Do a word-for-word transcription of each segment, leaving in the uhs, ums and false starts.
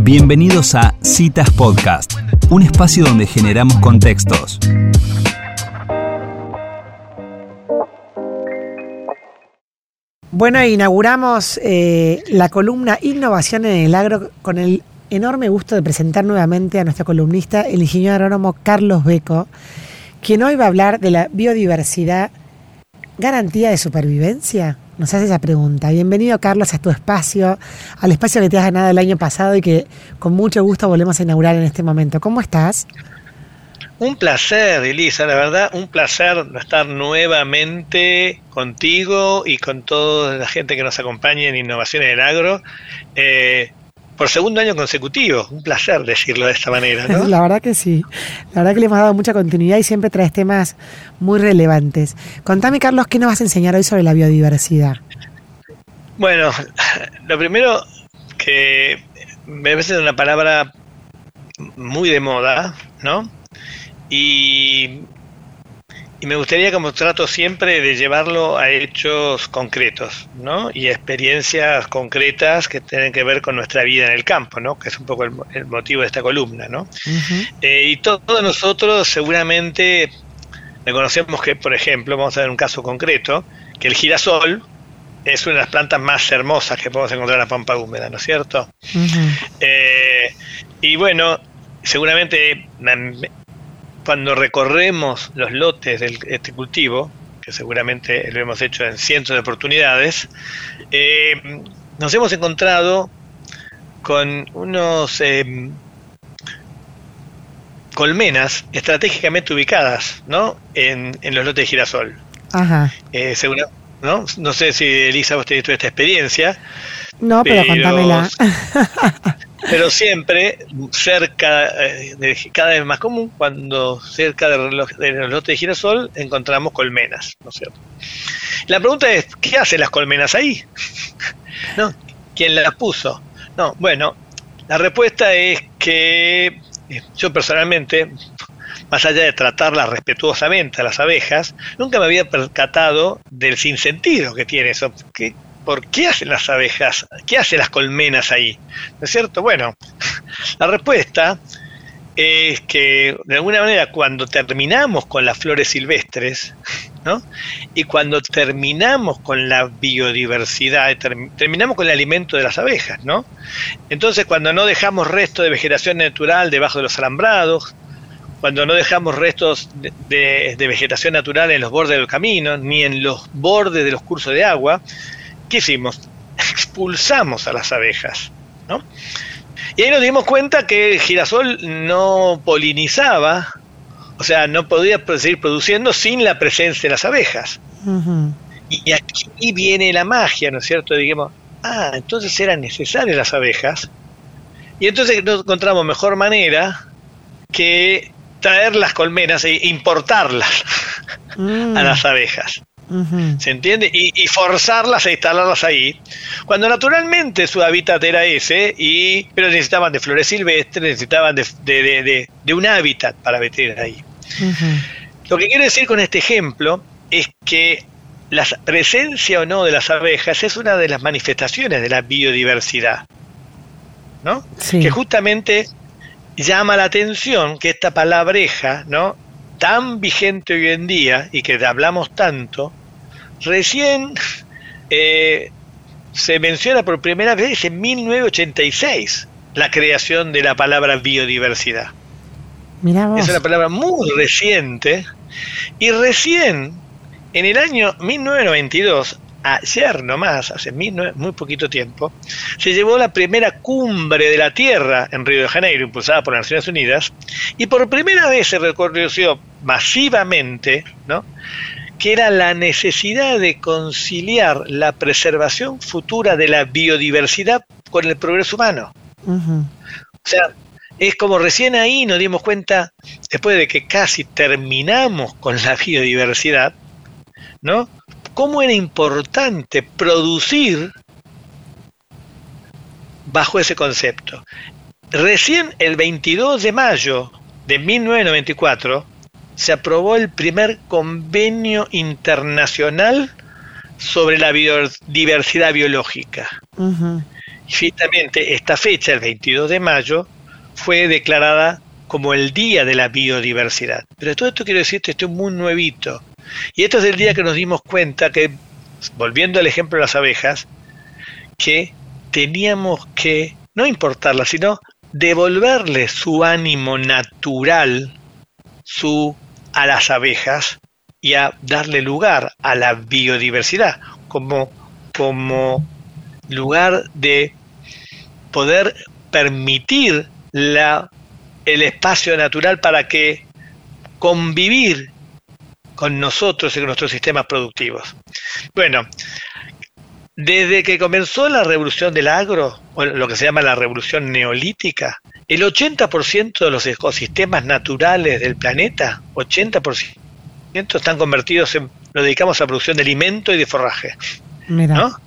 Bienvenidos a Citas Podcast, un espacio donde generamos contextos. Bueno, inauguramos eh, la columna Innovación en el Agro con el enorme gusto de presentar nuevamente a nuestro columnista, el ingeniero agrónomo Carlos Becco, quien hoy va a hablar de la biodiversidad, garantía de supervivencia. Nos hace esa pregunta. Bienvenido, Carlos, a tu espacio, al espacio que te has ganado el año pasado y que con mucho gusto volvemos a inaugurar en este momento. ¿Cómo estás? Un placer, Elisa, la verdad, un placer estar nuevamente contigo y con toda la gente que nos acompaña en Innovación en el Agro, eh, por segundo año consecutivo. Un placer decirlo de esta manera, ¿no? La verdad que sí, la verdad que le hemos dado mucha continuidad y siempre traes temas muy relevantes. Contame, Carlos, ¿qué nos vas a enseñar hoy sobre la biodiversidad? Bueno, lo primero que me parece una palabra muy de moda, ¿no? Y, y me gustaría, como trato siempre, de llevarlo a hechos concretos, ¿no? Y a experiencias concretas que tienen que ver con nuestra vida en el campo, ¿no? Que es un poco el, el motivo de esta columna, ¿no? Uh-huh. Eh, y to- todos nosotros seguramente reconocemos que, por ejemplo, vamos a ver un caso concreto, que el girasol es una de las plantas más hermosas que podemos encontrar en la pampa húmeda, ¿no es cierto? Uh-huh. Eh, y bueno, seguramente cuando recorremos los lotes de este cultivo, que seguramente lo hemos hecho en cientos de oportunidades, eh, nos hemos encontrado con unos eh, colmenas estratégicamente ubicadas, ¿no? en, en los lotes de girasol. Ajá. Eh, segura, ¿no? No sé si, Elisa, vos tenés toda esta experiencia. No, pero, pero contámela. Pero siempre cerca, de, cada vez más común, cuando cerca de los, de los lotes de girasol encontramos colmenas, ¿no es cierto? La pregunta es, ¿qué hacen las colmenas ahí? ¿No? ¿Quién las puso? No, bueno, la respuesta es que yo personalmente, más allá de tratarlas respetuosamente a las abejas, nunca me había percatado del sinsentido que tiene eso. ¿Qué, ¿Por qué hacen las abejas? ¿Qué hacen las colmenas ahí? ¿No es cierto? Bueno, la respuesta es que, de alguna manera, cuando terminamos con las flores silvestres, ¿no? Y cuando terminamos con la biodiversidad, term- terminamos con el alimento de las abejas, ¿no? Entonces, cuando no dejamos restos de vegetación natural debajo de los alambrados, cuando no dejamos restos de, de, de vegetación natural en los bordes del camino, ni en los bordes de los cursos de agua, ¿qué hicimos? Expulsamos a las abejas, ¿no? Y ahí nos dimos cuenta que el girasol no polinizaba, o sea, no podía seguir produciendo sin la presencia de las abejas. Uh-huh. Y aquí viene la magia, ¿no es cierto? Digamos, ah, entonces eran necesarias las abejas. Y entonces no encontramos mejor manera que traer las colmenas e importarlas mm. a las abejas. Uh-huh. ¿Se entiende? Y, y forzarlas a instalarlas ahí, cuando naturalmente su hábitat era ese, y pero necesitaban de flores silvestres, necesitaban de, de, de, de, de un hábitat para meter ahí. Uh-huh. Lo que quiero decir con este ejemplo es que la presencia o no de las abejas es una de las manifestaciones de la biodiversidad, ¿no? Sí. Que justamente llama la atención que esta palabreja, ¿no?, tan vigente hoy en día y que hablamos tanto, recién eh, se menciona por primera vez en mil novecientos ochenta y seis la creación de la palabra biodiversidad. Mirá vos. Es una palabra muy reciente, y recién en el año mil novecientos noventa y dos, ayer nomás, hace muy poquito tiempo, se llevó la primera cumbre de la Tierra en Río de Janeiro, impulsada por las Naciones Unidas, y por primera vez se reconoció masivamente, ¿no?, que era la necesidad de conciliar la preservación futura de la biodiversidad con el progreso humano. Uh-huh. O sea, es como recién ahí nos dimos cuenta, después de que casi terminamos con la biodiversidad, ¿no?, cómo era importante producir bajo ese concepto. Recién el veintidós de mayo de mil novecientos noventa y cuatro se aprobó el primer convenio internacional sobre la biodiversidad biológica. Uh-huh. Y finalmente, esta fecha, el veintidós de mayo, fue declarada como el Día de la Biodiversidad. Pero todo esto quiero decirte, esto es muy nuevito. Y esto es el día que nos dimos cuenta que, volviendo al ejemplo de las abejas, que teníamos que no importarlas, sino devolverle su ánimo natural su, a las abejas y a darle lugar a la biodiversidad como, como lugar de poder permitir la, el espacio natural para que convivir con nosotros y con nuestros sistemas productivos. Bueno, desde que comenzó la revolución del agro, o lo que se llama la revolución neolítica, el ochenta por ciento de los ecosistemas naturales del planeta, ochenta por ciento están convertidos en, lo dedicamos a producción de alimento y de forraje. Mira. ¿No?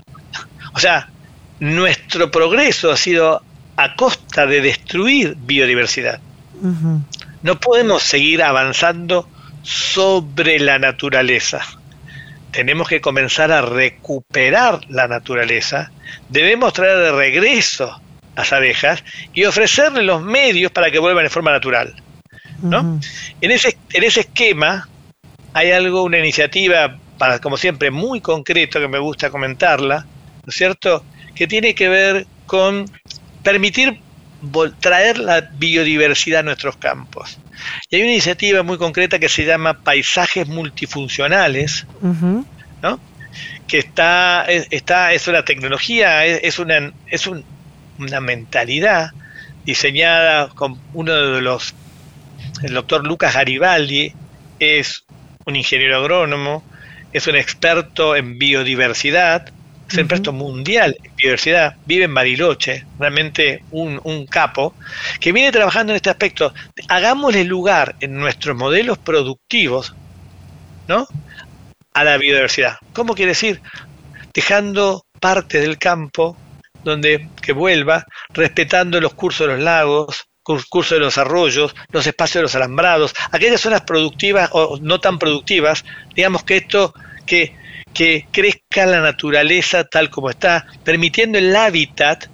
O sea, nuestro progreso ha sido a costa de destruir biodiversidad. Uh-huh. No podemos seguir avanzando sobre la naturaleza. Tenemos que comenzar a recuperar la naturaleza. Debemos traer de regreso las abejas y ofrecerles los medios para que vuelvan de forma natural, ¿no? Uh-huh. En ese, en ese esquema hay algo, una iniciativa, para, como siempre, muy concreta, que me gusta comentarla, ¿no es cierto?, que tiene que ver con permitir traer la biodiversidad a nuestros campos. Y hay una iniciativa muy concreta que se llama Paisajes Multifuncionales, uh-huh. ¿no? Que está, está, es una tecnología, es, es una, es un, una mentalidad diseñada con uno de los, el doctor Lucas Garibaldi, es un ingeniero agrónomo, es un experto en biodiversidad, es un experto uh-huh. mundial en biodiversidad, vive en Bariloche, realmente un, un capo, que viene trabajando en este aspecto. Hagámosle lugar en nuestros modelos productivos, ¿no?, a la biodiversidad. ¿Cómo quiere decir? Dejando parte del campo donde que vuelva, respetando los cursos de los lagos, cursos de los arroyos, los espacios de los alambrados, aquellas zonas productivas o no tan productivas, digamos que esto, que que crezca la naturaleza tal como está, permitiendo el hábitat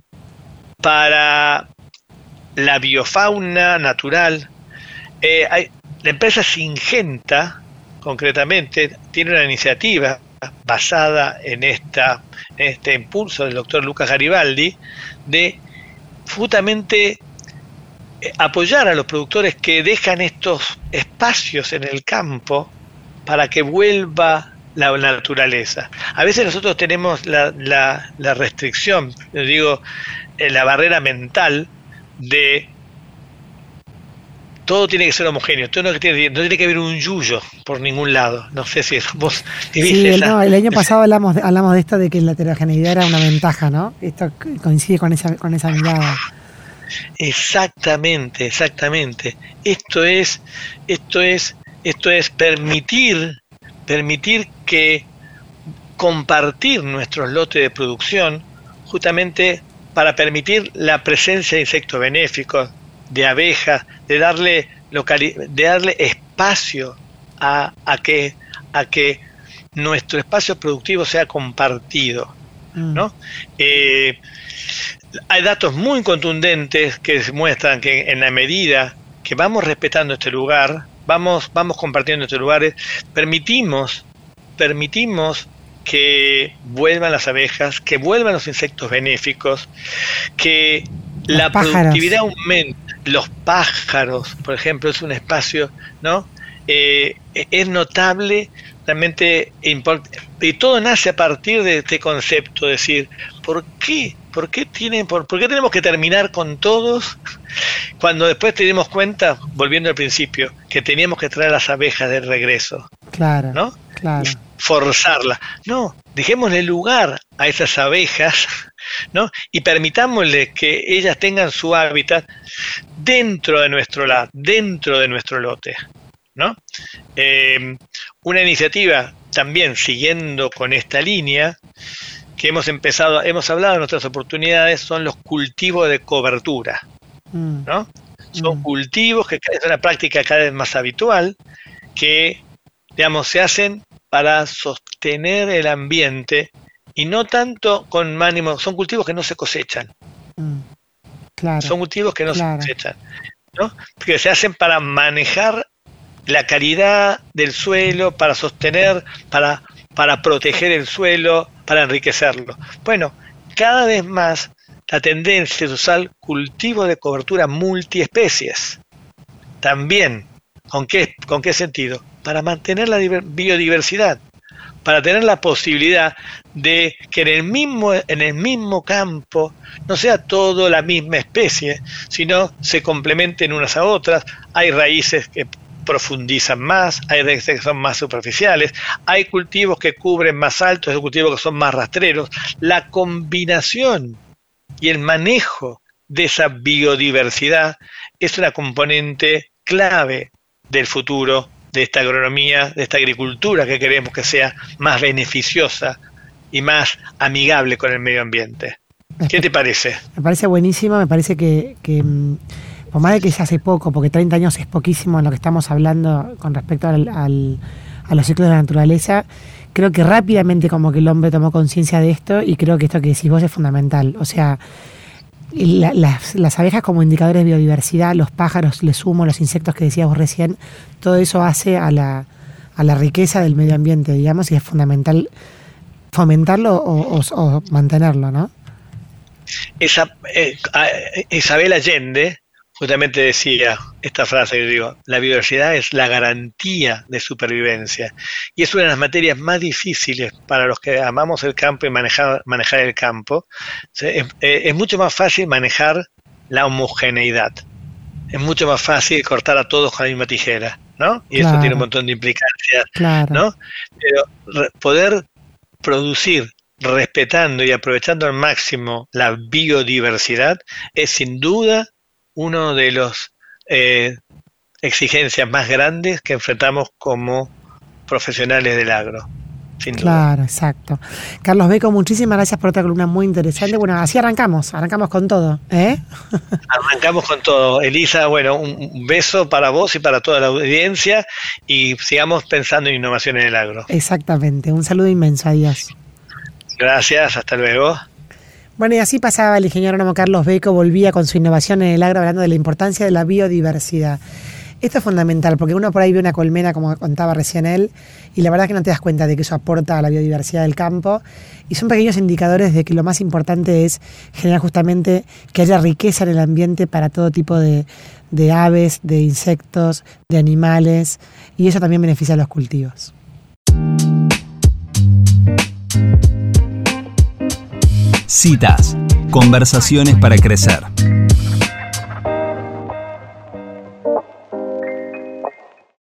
para la biofauna natural. Eh, hay, la empresa Syngenta, concretamente, tiene una iniciativa basada en, esta, en este impulso del doctor Lucas Garibaldi, de justamente apoyar a los productores que dejan estos espacios en el campo para que vuelva la naturaleza. A veces nosotros tenemos la, la, la restricción, yo digo, la barrera mental de todo tiene que ser homogéneo, todo no tiene, no tiene que haber un yuyo por ningún lado. No sé si vos sí, el, no, el año pasado hablamos, hablamos de esto, de que la heterogeneidad era una ventaja, ¿no? Esto coincide con esa, con esa mirada. Exactamente, exactamente. Esto es, esto es, esto es permitir permitir que compartir nuestros lotes de producción justamente para permitir la presencia de insectos benéficos, de abejas, de darle locali- de darle espacio a, a que a que nuestro espacio productivo sea compartido, ¿no? Mm. Eh, hay datos muy contundentes que muestran que en la medida que vamos respetando este lugar, Vamos, vamos compartiendo estos lugares, permitimos, permitimos que vuelvan las abejas, que vuelvan los insectos benéficos, que los la pájaros. Productividad aumente. Los pájaros, por ejemplo, es un espacio, ¿no? Eh, es notable, realmente importante. Y todo nace a partir de este concepto, es decir, ¿por qué? ¿Por qué, tienen, por, ¿Por qué tenemos que terminar con todos cuando después te dimos cuenta, volviendo al principio, que teníamos que traer las abejas de regreso? Claro, ¿no? Claro. Y forzarlas. No, dejémosle lugar a esas abejas, ¿no? Y permitámosle que ellas tengan su hábitat dentro de nuestro la, dentro de nuestro lote, ¿no? Eh, una iniciativa también siguiendo con esta línea que hemos empezado, hemos hablado en nuestras oportunidades, son los cultivos de cobertura, ¿no? Son mm. cultivos que es una práctica cada vez más habitual, que, digamos, se hacen para sostener el ambiente y no tanto con ánimo. Son cultivos que no se cosechan. Mm, claro, son cultivos que no claro. se cosechan, ¿no? Que se hacen para manejar la calidad del suelo, para sostener, para, para proteger el suelo, para enriquecerlo. Bueno, cada vez más la tendencia es usar cultivos de cobertura multiespecies. También, ¿con qué, con qué sentido? Para mantener la biodiversidad, para tener la posibilidad de que en el mismo, en el mismo campo no sea todo la misma especie, sino se complementen unas a otras. Hay raíces que profundizan más, hay raíces que son más superficiales, hay cultivos que cubren más altos, hay cultivos que son más rastreros. La combinación y el manejo de esa biodiversidad es una componente clave del futuro de esta agronomía, de esta agricultura que queremos que sea más beneficiosa y más amigable con el medio ambiente. ¿Qué te parece? Me parece buenísimo, me parece que, que por más de que se hace poco, porque treinta años es poquísimo en lo que estamos hablando con respecto al, al, a los ciclos de la naturaleza, creo que rápidamente como que el hombre tomó conciencia de esto y creo que esto que decís vos es fundamental. O sea, la, las, las abejas como indicadores de biodiversidad, los pájaros, le sumo, los insectos que decías vos recién, todo eso hace a la, a la riqueza del medio ambiente, digamos, y es fundamental fomentarlo o, o, o mantenerlo, ¿no? Esa, eh, Isabel Allende justamente decía esta frase que digo: la biodiversidad es la garantía de supervivencia, y es una de las materias más difíciles para los que amamos el campo y manejar, manejar el campo. Es, es mucho más fácil manejar la homogeneidad, es mucho más fácil cortar a todos con la misma tijera, ¿no? Y claro, eso tiene un montón de implicancias, claro, ¿no? Pero re, poder producir respetando y aprovechando al máximo la biodiversidad es sin duda uno de los eh, exigencias más grandes que enfrentamos como profesionales del agro, sin duda. Claro, exacto. Carlos Becco, muchísimas gracias por esta columna muy interesante. Bueno, así arrancamos, arrancamos con todo, ¿eh? Arrancamos con todo. Elisa, bueno, un beso para vos y para toda la audiencia, y sigamos pensando en innovación en el agro. Exactamente, un saludo inmenso, adiós. Gracias, hasta luego. Bueno, y así pasaba el ingeniero agrónomo Carlos Becco, volvía con su innovación en el agro hablando de la importancia de la biodiversidad. Esto es fundamental, porque uno por ahí ve una colmena, como contaba recién él, y la verdad que no te das cuenta de que eso aporta a la biodiversidad del campo, y son pequeños indicadores de que lo más importante es generar justamente que haya riqueza en el ambiente para todo tipo de, de aves, de insectos, de animales, y eso también beneficia a los cultivos. Citas. Conversaciones para crecer.